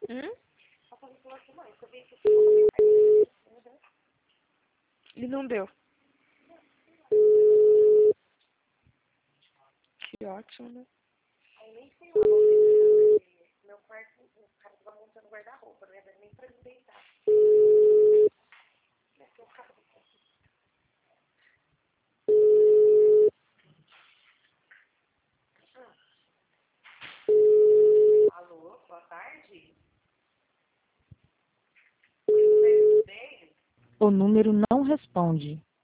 Hum? E não deu. Que ótimo, né? Alô, boa tarde. O número não responde.